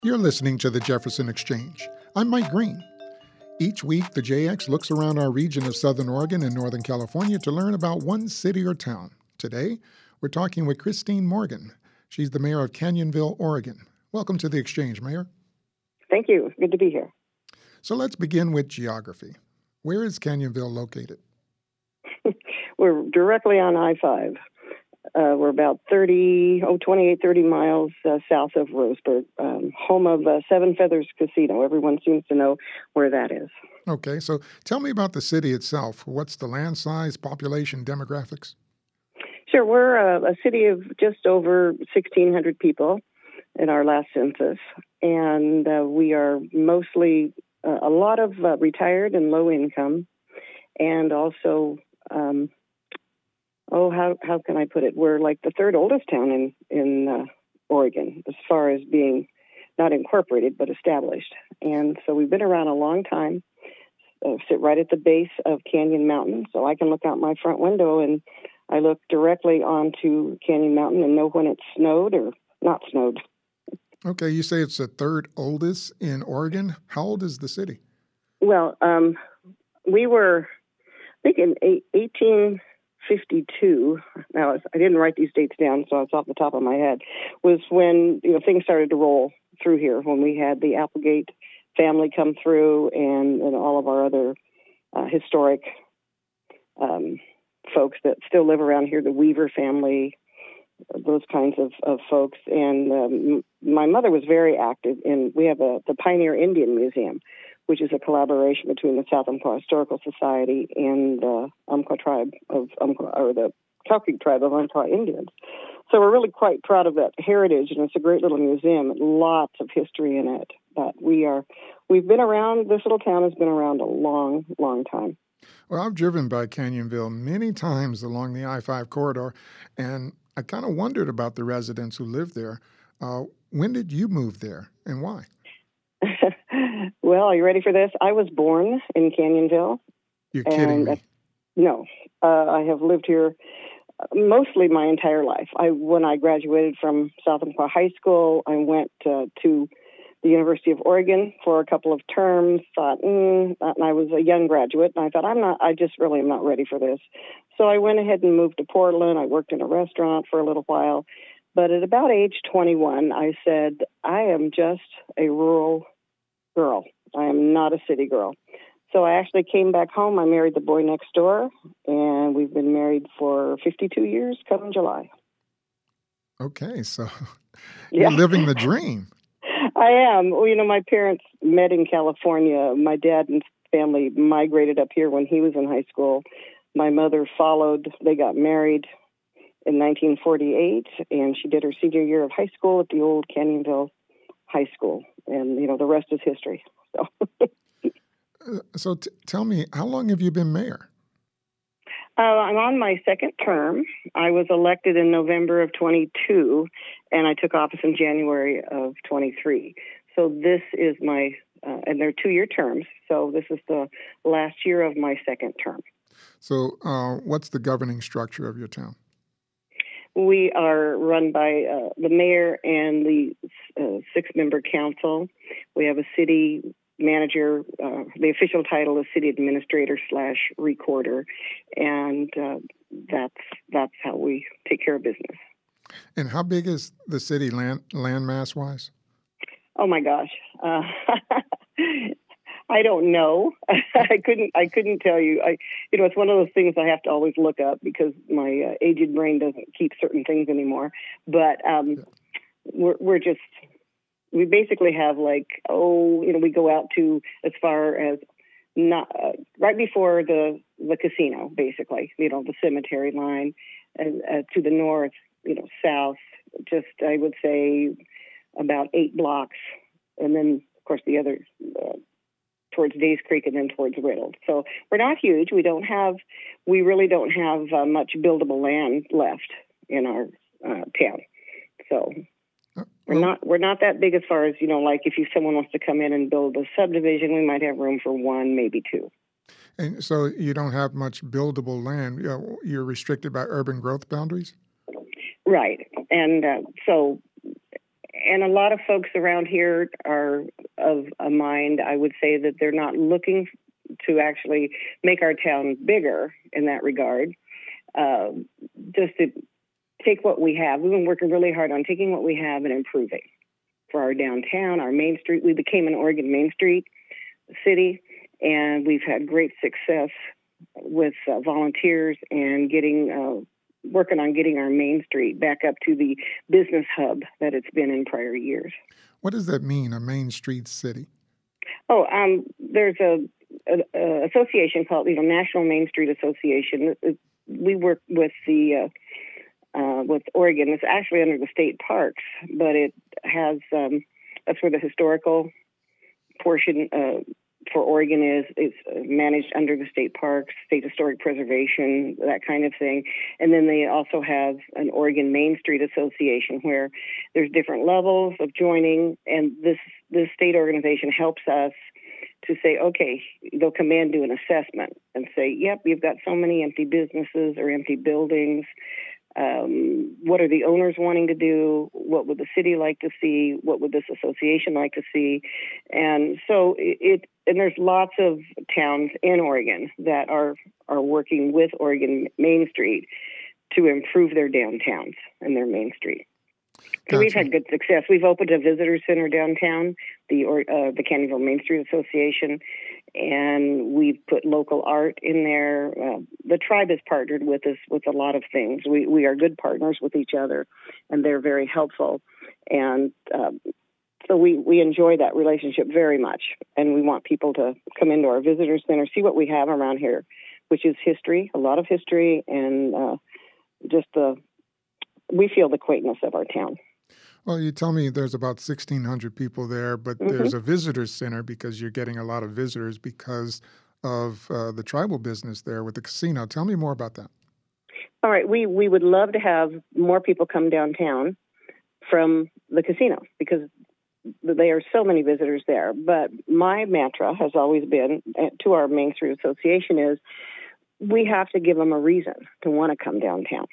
You're listening to the Jefferson Exchange. I'm Mike Green. Each week, the JX looks around our region of Southern Oregon and Northern California to learn about one city or town. Today, we're talking with Christine Morgan. She's the mayor of Canyonville, Oregon. Welcome to the Exchange, Mayor. Thank you. Good to be here. So let's begin with geography. Where is Canyonville located? We're directly on I-5. We're about 28, 30 miles south of Roseburg, home of Seven Feathers Casino. Everyone seems to know where that is. Okay, so tell me about the city itself. What's the land size, population, demographics? Sure. We're a city of just over 1,600 people in our last census, and we are mostly a lot of retired and low income, and also how can I put it? We're like the third oldest town in Oregon as far as being not incorporated but established. And so we've been around a long time. Sit right at the base of Canyon Mountain, so I can look out my front window and I look directly onto Canyon Mountain and know when it's snowed or not snowed. Okay, you say it's the third oldest in Oregon. How old is the city? Well, we were, I think in 1852, now I didn't write these dates down, so it's off the top of my head, was when things started to roll through here, when we had the Applegate family come through and all of our other historic folks that still live around here, the Weaver family, those kinds of folks. And my mother was very active we have the Pioneer Indian Museum, which is a collaboration between the South Umpqua Historical Society and the Umpqua tribe of Umpqua, or the Cow Creek tribe of Umpqua Indians. So we're really quite proud of that heritage, and it's a great little museum, lots of history in it. But we've been around, this little town has been around a long, long time. Well, I've driven by Canyonville many times along the I-5 corridor, and I kind of wondered about the residents who live there. When did you move there, and why? Well, are you ready for this? I was born in Canyonville. You're kidding me. No, I have lived here mostly my entire life. When I graduated from South Umpqua High School, I went to the University of Oregon for a couple of terms, and I was a young graduate, and I thought, I just really am not ready for this. So I went ahead and moved to Portland. I worked in a restaurant for a little while. But at about age 21, I said, I am just a rural girl. I am not a city girl. So I actually came back home. I married the boy next door, and we've been married for 52 years come July. Okay, so you're living the dream. I am. Well, my parents met in California. My dad and family migrated up here when he was in high school. My mother followed. They got married in 1948, and she did her senior year of high school at the old Canyonville High School. And, the rest is history. So tell me, how long have you been mayor? I'm on my second term. I was elected in November of 22, and I took office in January of 23. So this is and they're 2-year terms, so this is the last year of my second term. So what's the governing structure of your town? We are run by the mayor and the 6-member council. We have a city manager. The official title is city administrator / recorder, and that's how we take care of business. And how big is the city land mass wise? Oh my gosh, I don't know. I couldn't tell you. It's one of those things I have to always look up because my aged brain doesn't keep certain things anymore. But we basically have we go out to as far as not right before the casino, basically, the cemetery line, and to the north, south, just I would say about 8 blocks, and then of course the other towards Days Creek and then towards Riddle. So we're not huge. We really don't have much buildable land left in our town. So we're not that big as far as, like if someone wants to come in and build a subdivision, we might have room for 1, maybe 2. And so you don't have much buildable land. You're restricted by urban growth boundaries? Right. And so And a lot of folks around here are of a mind, I would say, that they're not looking to actually make our town bigger in that regard. Just to take what we have. We've been working really hard on taking what we have and improving. For our downtown, our Main Street, we became an Oregon Main Street city, and we've had great success with volunteers and working on getting our Main Street back up to the business hub that it's been in prior years. What does that mean, a Main Street city? Oh, there's a association called National Main Street Association. We work with with Oregon. It's actually under the state parks, but it has that's where the historical portion for Oregon is. It's managed under the state parks, state historic preservation, that kind of thing. And then they also have an Oregon Main Street Association where there's different levels of joining, and this state organization helps us to say, okay, they'll come in, do an assessment, and say, yep, you've got so many empty businesses or empty buildings. What are the owners wanting to do? What would the city like to see? What would this association like to see? And so and there's lots of towns in Oregon that are working with Oregon Main Street to improve their downtowns and their Main Street. So we've had good success. We've opened a visitor center downtown, the Caneyville Main Street Association, and we've put local art in there. The tribe has partnered with us with a lot of things. We are good partners with each other, and they're very helpful. And so we enjoy that relationship very much, and we want people to come into our visitor center, see what we have around here, which is history, a lot of history, and we feel the quaintness of our town. Well, you tell me there's about 1,600 people there, but there's a visitor center because you're getting a lot of visitors because of the tribal business there with the casino. Tell me more about that. All right. We would love to have more people come downtown from the casino because there are so many visitors there. But my mantra has always been to our Main Street Association is we have to give them a reason to want to come downtown.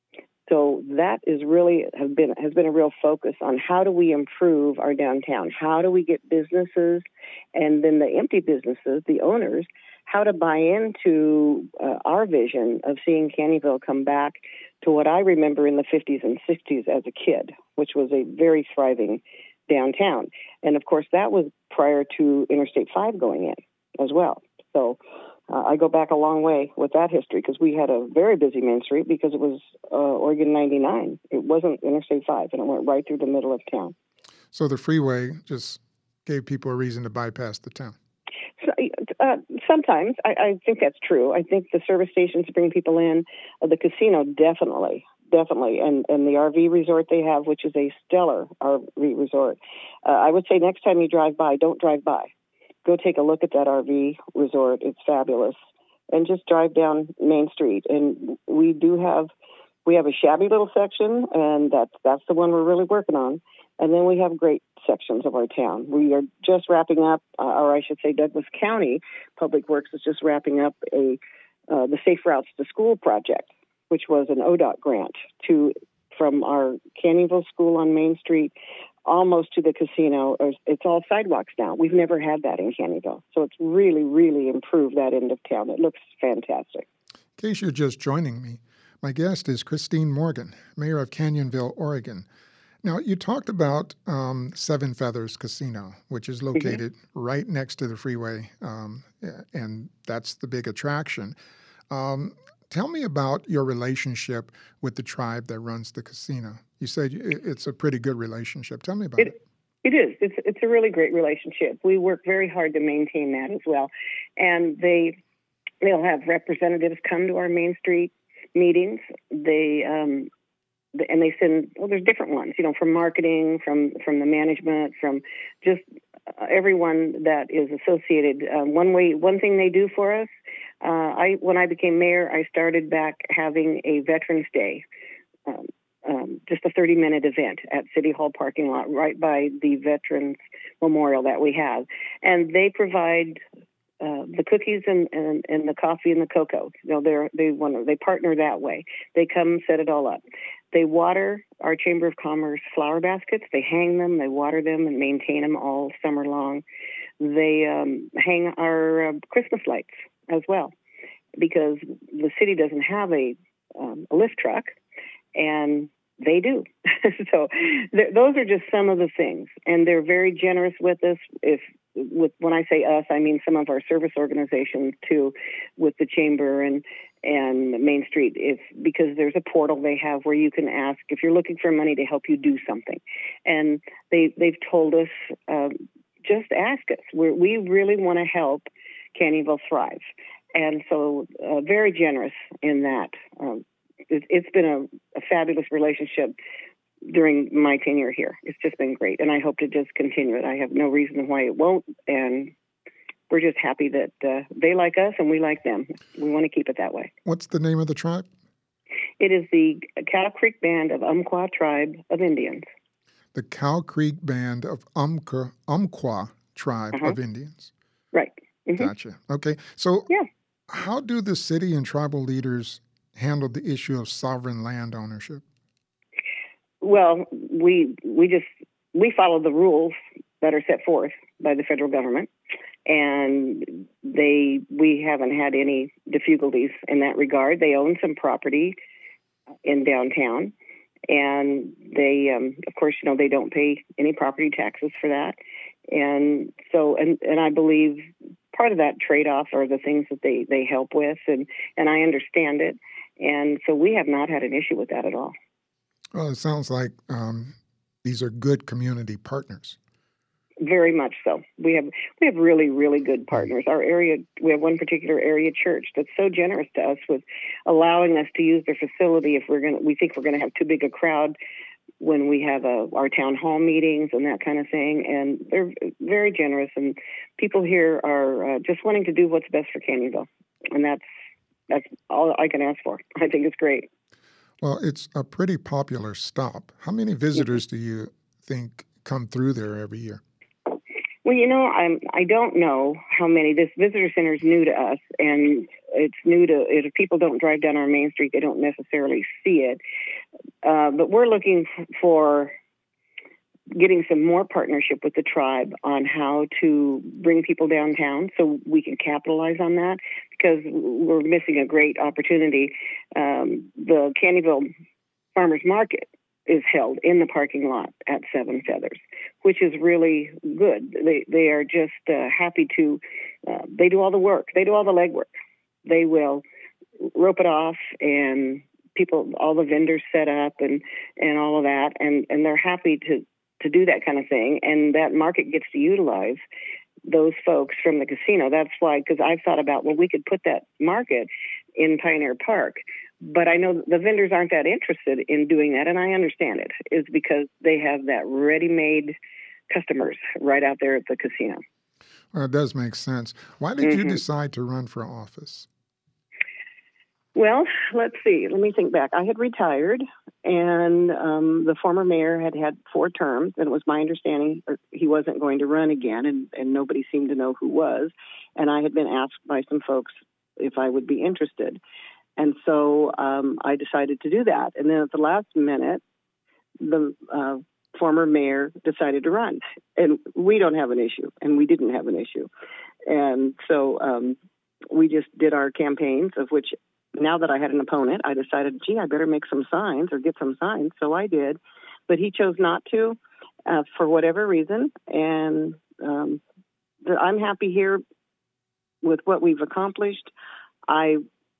So that is really has been a real focus on how do we improve our downtown? How do we get businesses and then the empty businesses, the owners, how to buy into our vision of seeing Caneyville come back to what I remember in the 50s and 60s as a kid, which was a very thriving downtown. And of course, that was prior to Interstate 5 going in as well. So I go back a long way with that history because we had a very busy Main Street because it was Oregon 99. It wasn't Interstate 5, and it went right through the middle of town. So the freeway just gave people a reason to bypass the town. So, sometimes. I think that's true. I think the service stations bring people in. The casino, definitely. And the RV resort they have, which is a stellar RV resort. I would say next time you drive by, don't drive by. Go take a look at that RV resort. It's fabulous. And just drive down Main Street. And we have a shabby little section, and that's the one we're really working on. And then we have great sections of our town. We are just wrapping up, or I should say Douglas County Public Works is just wrapping up the Safe Routes to School project, which was an ODOT grant from our Caneyville School on Main Street almost to the casino. It's all sidewalks now. We've never had that in Caneyville. So it's really, really improved that end of town. It looks fantastic. In case you're just joining me, my guest is Christine Morgan, mayor of Canyonville, Oregon. Now, you talked about Seven Feathers Casino, which is located right next to the freeway, and that's the big attraction. Tell me about your relationship with the tribe that runs the casino. You said it's a pretty good relationship. Tell me about it. It is. It's a really great relationship. We work very hard to maintain that as well. And they'll have representatives come to our Main Street meetings. And they send, there's different ones, from marketing, from the management, from just everyone that is associated. One thing they do for us, when I became mayor, I started back having a Veterans Day, just a 30-minute event at City Hall parking lot right by the Veterans Memorial that we have. And they provide the cookies and the coffee and the cocoa. They partner that way. They come set it all up. They water our Chamber of Commerce flower baskets. They hang them, they water them, and maintain them all summer long. They hang our Christmas lights as well, because the city doesn't have a lift truck, and they do. So those are just some of the things, and they're very generous with us. When I say us, I mean some of our service organizations too, with the Chamber and Main Street, because there's a portal they have where you can ask if you're looking for money to help you do something, and they've told us just ask us. We really want to help Canyonville thrive, and so very generous in that. It's been a fabulous relationship during my tenure here. It's just been great, and I hope to just continue it. I have no reason why it won't, and we're just happy that they like us and we like them. We want to keep it that way. What's the name of the tribe? It is the Cow Creek Band of Umpqua Tribe of Indians. The Cow Creek Band of Umpqua Tribe of Indians. Right. Mm-hmm. Gotcha. Okay. So how do the city and tribal leaders handle the issue of sovereign land ownership? Well, we follow the rules that are set forth by the federal government, and we haven't had any difficulties in that regard. They own some property in downtown, and they, of course, they don't pay any property taxes for that, and so and I believe part of that trade-off are the things that they help with, and I understand it, and so we have not had an issue with that at all. Well, it sounds like these are good community partners. Very much so. We have really, really good partners. Our area, we have one particular area church that's so generous to us with allowing us to use their facility if we think we're going to have too big a crowd when we have our town hall meetings and that kind of thing. And they're very generous, and people here are just wanting to do what's best for Canyonville, and that's all I can ask for. I think it's great. Well, it's a pretty popular stop. How many visitors do you think come through there every year? Well, I don't know how many. This visitor center is new to us, and it's new to, if people don't drive down our Main Street, they don't necessarily see it. But we're looking for getting some more partnership with the tribe on how to bring people downtown so we can capitalize on that, because we're missing a great opportunity. The Canyonville Farmers Market is held in the parking lot at Seven Feathers, which is really good. They are just happy to, they do all the work. They do all the legwork. They will rope it off, and all the vendors set up and all of that. And they're happy to do that kind of thing. And that market gets to utilize those folks from the casino. That's why, because I've thought about, we could put that market in Pioneer Park, but I know the vendors aren't that interested in doing that, and I understand it. It's because they have that ready-made customers right out there at the casino. Well, it does make sense. Why did you decide to run for office? Well, let's see. Let me think back. I had retired, and the former mayor had 4 terms, and it was my understanding he wasn't going to run again, and nobody seemed to know who was. And I had been asked by some folks if I would be interested. And so I decided to do that. And then at the last minute, the former mayor decided to run. And we don't have an issue, and we didn't have an issue. And so we just did our campaigns, of which now that I had an opponent, I decided, I better make some signs or get some signs. So I did. But he chose not to for whatever reason. And I'm happy here with what we've accomplished. I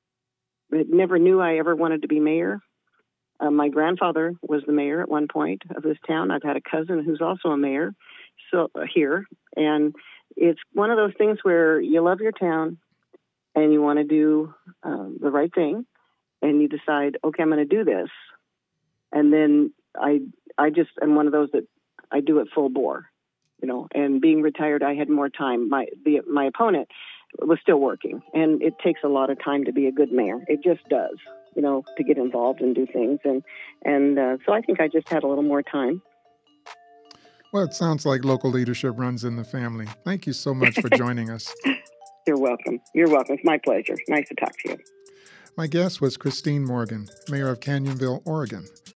never knew I ever wanted to be mayor. My grandfather was the mayor at one point of this town. I've had a cousin who's also a mayor here. And it's one of those things where you love your town and you want to do the right thing, and you decide, okay, I'm going to do this. And then I just am one of those that I do it full bore, and being retired, I had more time. My opponent was still working, and it takes a lot of time to be a good mayor. It just does, to get involved and do things. And so I think I just had a little more time. Well, it sounds like local leadership runs in the family. Thank you so much for joining us. You're welcome. You're welcome. It's my pleasure. Nice to talk to you. My guest was Christine Morgan, mayor of Canyonville, Oregon.